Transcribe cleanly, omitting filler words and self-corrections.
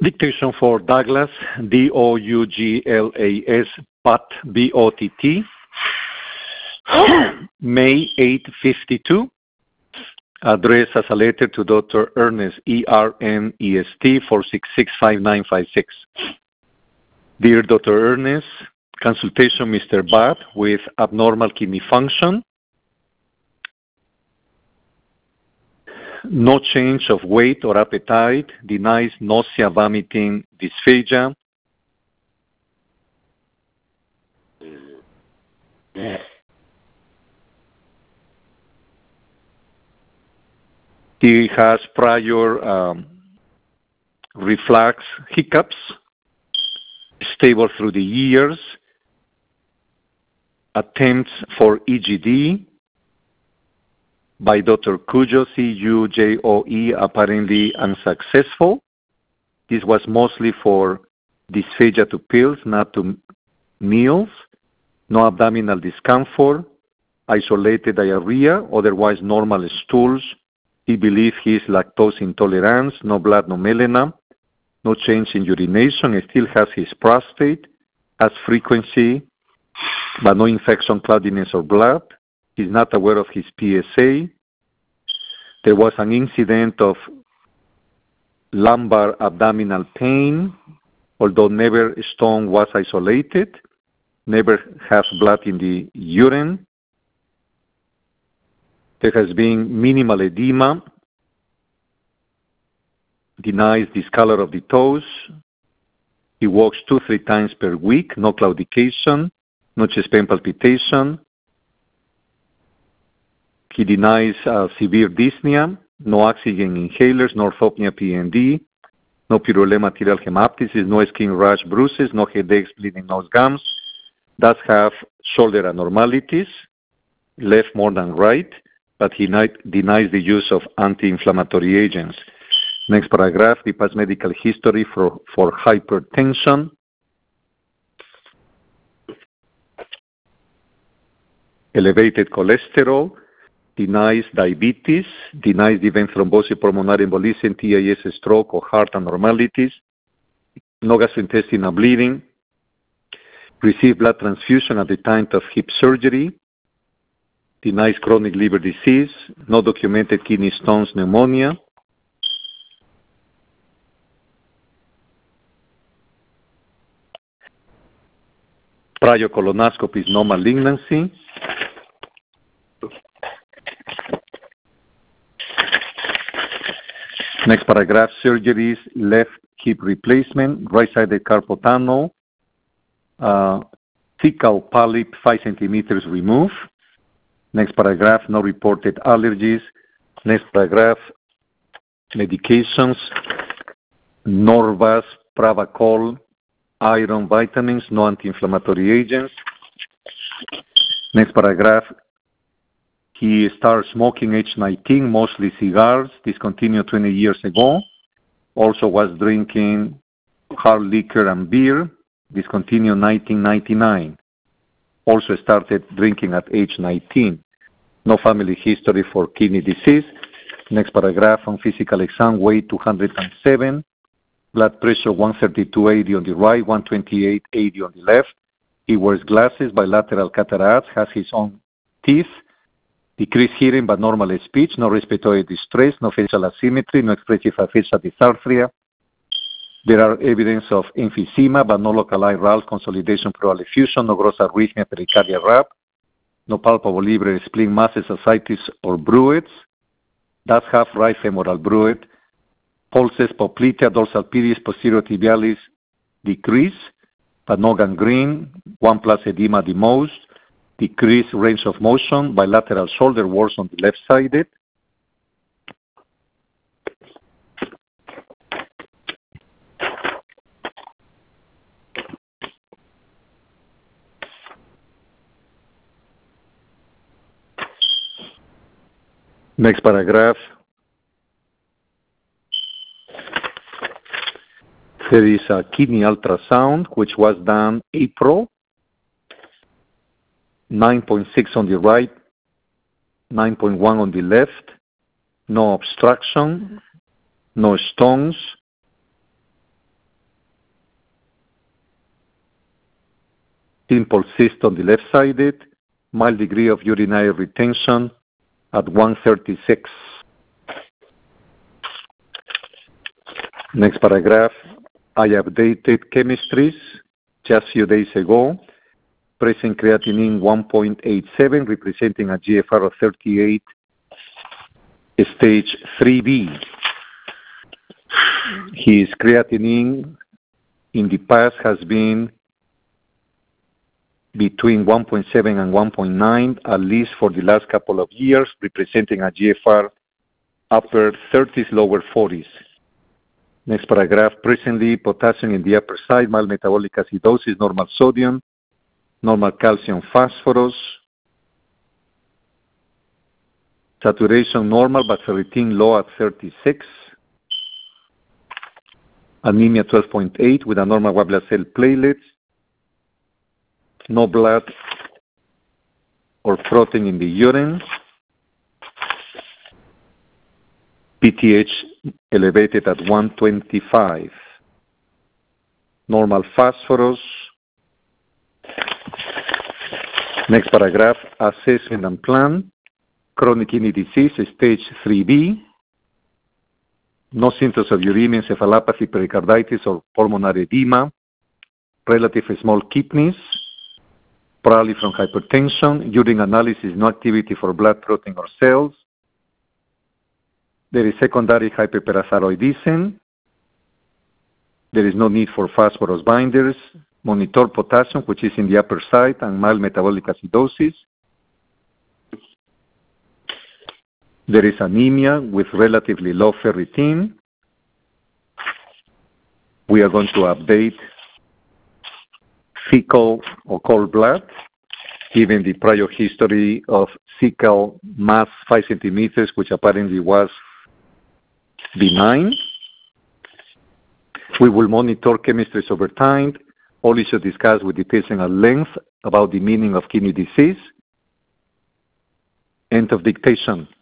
Dictation for Douglas, Douglas, Bott, B-O-T-T, May 8, 52. Address as a letter to Dr. Ernest, E-R-N-E-S-T, 4665956. Dear Dr. Ernest, consultation Mr. Bott with abnormal kidney function. No change of weight or appetite, denies nausea, vomiting, dysphagia. He has prior reflux hiccups, stable through the years, attempts for EGD by Dr. Cujoe, C-U-J-O-E, apparently unsuccessful. This was mostly for dysphagia to pills, not to meals, no abdominal discomfort, isolated diarrhea, otherwise normal stools. He believes he is lactose intolerant, no blood, no melena, no change in urination. He still has his prostate, has frequency, but no infection, cloudiness, or blood. He's not aware of his PSA. There was an incident of lumbar abdominal pain, although never stone was isolated, never has blood in the urine. There has been minimal edema, denies discolor of the toes. He walks 2-3 times per week, no claudication, no chest pain palpitation. He denies severe dyspnea, no oxygen inhalers, no orthopnea PND, no purulema arterial hemoptysis, no skin rash bruises, no headaches, bleeding nose gums. Does have shoulder abnormalities, left more than right, but he denies the use of anti-inflammatory agents. Next paragraph, the past medical history for hypertension. Elevated cholesterol, denies diabetes, denies the vein thrombosis, pulmonary embolism, TIS, stroke, or heart abnormalities, no gastrointestinal bleeding, received blood transfusion at the time of hip surgery, denies chronic liver disease, no documented kidney stones, pneumonia. Prior colonoscopy, no malignancy. Next paragraph, surgeries, left hip replacement, right-sided carpal tunnel, fecal polyp 5 centimeters removed. Next paragraph, no reported allergies. Next paragraph, medications, Norvasc, Pravachol, iron, vitamins, no anti-inflammatory agents. Next paragraph, he started smoking age 19, mostly cigars, discontinued 20 years ago. Also was drinking hard liquor and beer, discontinued 1999. Also started drinking at age 19. No family history for kidney disease. Next paragraph, on physical exam, weight 207, blood pressure 132/80 on the right, 128/80 on the left. He wears glasses, bilateral cataracts, has his own teeth, decreased hearing but normal speech, no respiratory distress, no facial asymmetry, no expressive facial dysarthria. There are evidence of emphysema but no localized RALS, consolidation, pleural effusion, no gross arrhythmia, pericardial rap, no palpable liver, spleen masses, ascites, or bruits. Does have right femoral bruit. Pulses, popliteal, dorsal pedis, posterior tibialis decrease, but no gangrene, 1+ edema the most, decreased range of motion, bilateral shoulder worse on the left-sided. Next paragraph. There is a kidney ultrasound, which was done April, 9.6 on the right, 9.1 on the left, no obstruction, no stones, simple cyst on the left-sided, mild degree of urinary retention at 136. Next paragraph, I updated chemistries just a few days ago. Present creatinine 1.87, representing a GFR of 38, stage 3B. His creatinine in the past has been between 1.7 and 1.9, at least for the last couple of years, representing a GFR upper 30s, lower 40s. Next paragraph, presently potassium in the upper side, mild metabolic acidosis, normal sodium, normal calcium, phosphorus, saturation normal but ferritin low at 36, anemia 12.8 with a normal white blood cell platelets, no blood or protein in the urine, PTH elevated at 125, normal phosphorus. Next paragraph, assessment and plan, chronic kidney disease, stage 3B, no symptoms of uremia, encephalopathy, pericarditis, or pulmonary edema, relative small kidneys, probably from hypertension, urine analysis, no activity for blood, protein, or cells. There is secondary hyperparathyroidism. There is no need for phosphorus binders. Monitor potassium, which is in the upper side, and mild metabolic acidosis. There is anemia with relatively low ferritin. We are going to update fecal or cord blood, given the prior history of fecal mass 5 centimeters, which apparently was benign. We will monitor chemistries over time. All issues discussed with details and at length about the meaning of kidney disease. End of dictation.